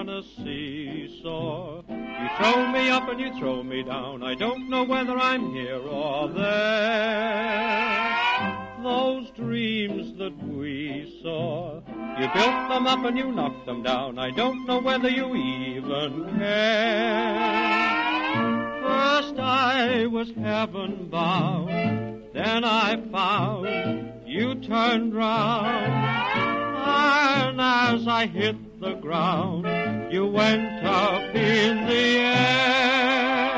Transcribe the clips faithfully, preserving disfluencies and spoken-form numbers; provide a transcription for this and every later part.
on a seesaw. You throw me up and you throw me down. I don't know whether I'm here or there. Those dreams that we saw, you built them up and you knocked them down. I don't know whether you even care. First I was heaven bound, then I found you turned round, and as I hit the ground, you went up in the air.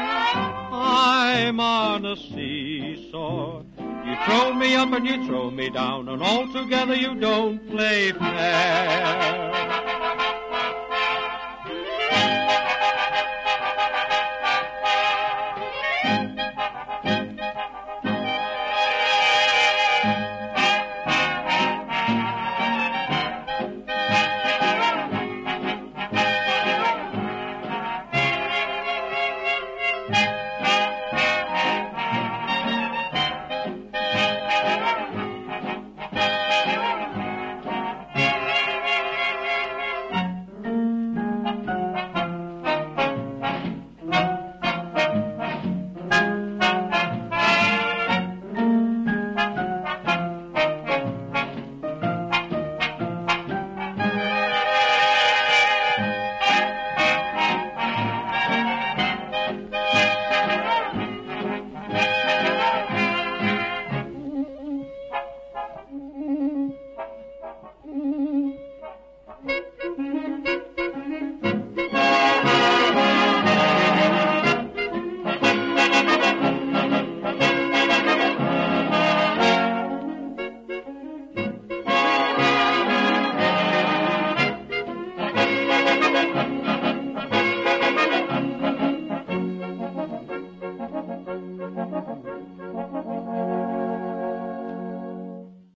I'm on a seesaw. You throw me up and you throw me down, and altogether you don't play fair.